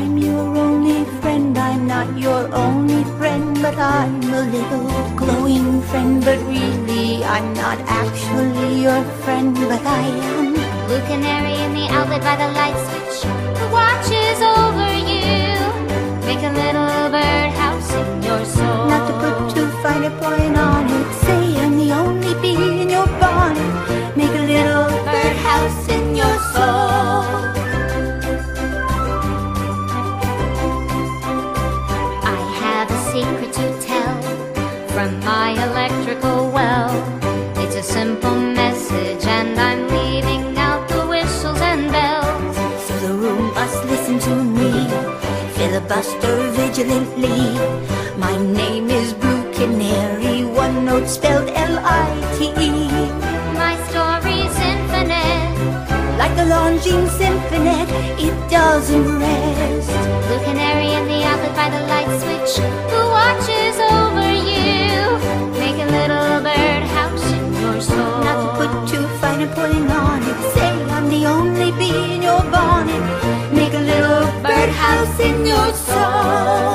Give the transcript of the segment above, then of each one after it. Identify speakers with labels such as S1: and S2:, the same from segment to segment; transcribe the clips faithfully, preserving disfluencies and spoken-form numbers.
S1: I'm your only friend, I'm not your only friend, but I'm a little glowing friend. But really, I'm not actually your friend, but I am.
S2: Blue canary in the outlet by the light switch, who watches over you. Make a little birdhouse in your soul.
S1: Not to put too fine a point on it, say I'm the only bee in your bonnet. Make a little birdhouse in your soul.
S2: I have a secret to tell from my electrical well. It's a simple message and I'm leaving out the whistles and bells.
S1: So the room must listen to me, filibuster vigilantly. My name is Blue Canary, one note spelled L I T E.
S2: My story's infinite,
S1: Like a longing symphony, it doesn't rest.
S2: Blue canary in the outlet by the light switch, who watches over you. Make a little birdhouse in your soul.
S1: Not to put too fine a point on it, say I'm the only bee in your bonnet. Make a little birdhouse in your soul.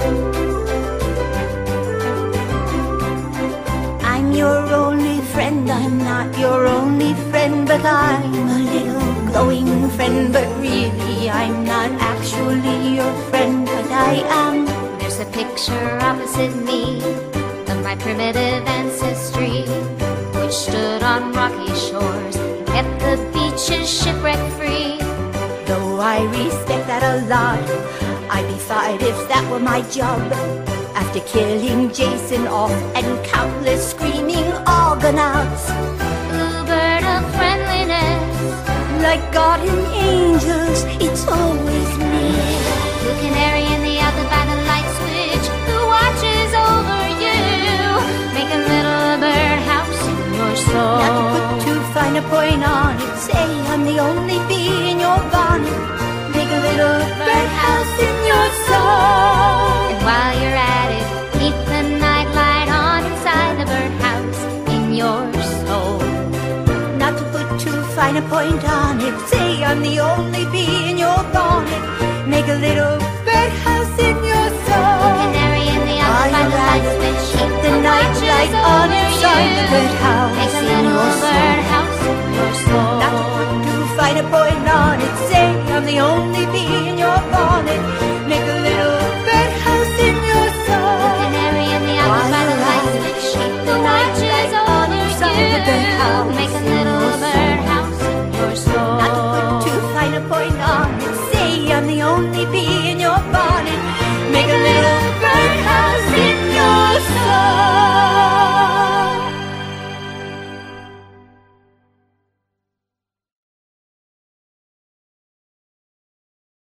S1: I'm your only friend, I'm not your only friend, but I'm a little glowing friend. But really, I'm not actually your friend, but I am.
S2: There's a picture opposite me of my primitive ancestry, which stood on rocky shores and kept the beaches shipwreck free.
S1: Though I respect that a lot, I'd be fired if that were my job. After killing Jason off and countless screaming Argonauts,
S2: Blue bird of friendliness,
S1: like guardian angels, it's always near.
S2: Blue canary in the outlet by the light switch, who watches over you. Make a little birdhouse in your soul.
S1: Not to put too fine a point on it, say I'm the only bee in your bonnet. Make a little birdhouse in your soul.
S2: And while you're at it, keep the night light on inside the birdhouse in your soul.
S1: Not to put too fine a point on it, say I'm the only bee in your bonnet. Make a little birdhouse in your soul.
S2: Canary in the outlet by the light switch,
S1: keep the night light on inside the birdhouse
S2: Make a
S1: in
S2: little
S1: your soul.
S2: birdhouse in your soul.
S1: Not to put too fine a point on it, say I'm the only bee in your